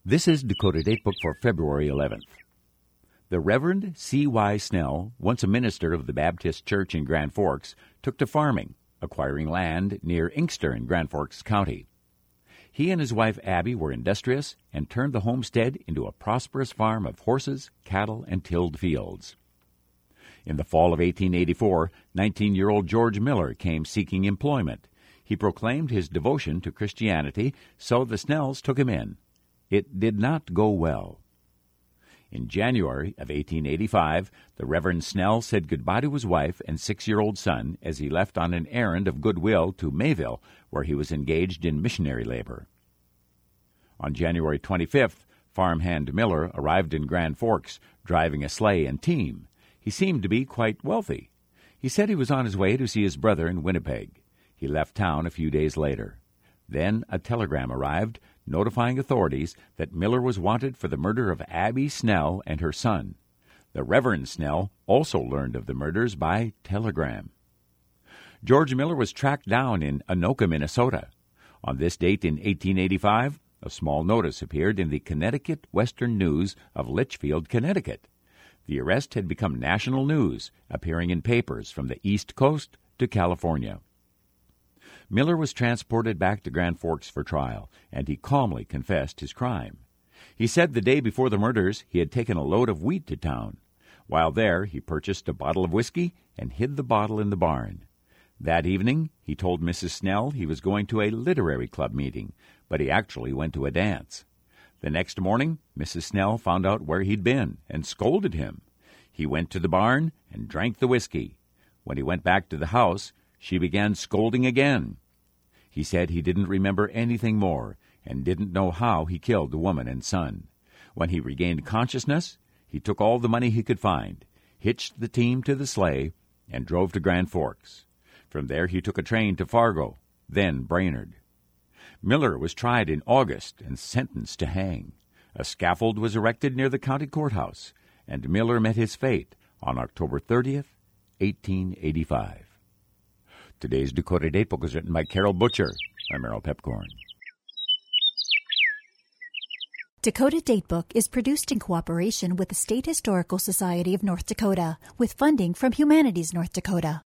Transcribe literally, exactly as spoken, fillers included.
This is Dakota Datebook for February eleventh. The Reverend C Y Snell, once a minister of the Baptist Church in Grand Forks, took to farming, acquiring land near Inkster in Grand Forks County. He and his wife Abby were industrious and turned the homestead into a prosperous farm of horses, cattle, and tilled fields. In the fall of eighteen eighty-four, nineteen-year-old George Miller came seeking employment. He proclaimed his devotion to Christianity, so the Snells took him in. It did not go well. In January of eighteen eighty-five, the Reverend Snell said goodbye to his wife and six-year-old son as he left on an errand of goodwill to Mayville, where he was engaged in missionary labor. On January twenty-fifth, farmhand Miller arrived in Grand Forks, driving a sleigh and team. He seemed to be quite wealthy. He said he was on his way to see his brother in Winnipeg. He left town a few days later. Then a telegram arrived notifying authorities that Miller was wanted for the murder of Abby Snell and her son. The Reverend Snell also learned of the murders by telegram. George Miller was tracked down in Anoka, Minnesota. On this date in eighteen eighty-five, a small notice appeared in the Connecticut Western News of Litchfield, Connecticut. The arrest had become national news, appearing in papers from the East Coast to California. Miller was transported back to Grand Forks for trial, and he calmly confessed his crime. He said the day before the murders he had taken a load of wheat to town. While there, he purchased a bottle of whiskey and hid the bottle in the barn. That evening, he told Missus Snell he was going to a literary club meeting, but he actually went to a dance. The next morning, Missus Snell found out where he'd been and scolded him. He went to the barn and drank the whiskey. When he went back to the house, she began scolding again. He said he didn't remember anything more and didn't know how he killed the woman and son. When he regained consciousness, he took all the money he could find, hitched the team to the sleigh, and drove to Grand Forks. From there he took a train to Fargo, then Brainerd. Miller was tried in August and sentenced to hang. A scaffold was erected near the county courthouse, and Miller met his fate on October thirtieth, eighteen eighty-five. Today's Dakota Datebook was written by Carol Butcher. I'm Merrill Pepcorn. Dakota Datebook is produced in cooperation with the State Historical Society of North Dakota, with funding from Humanities North Dakota.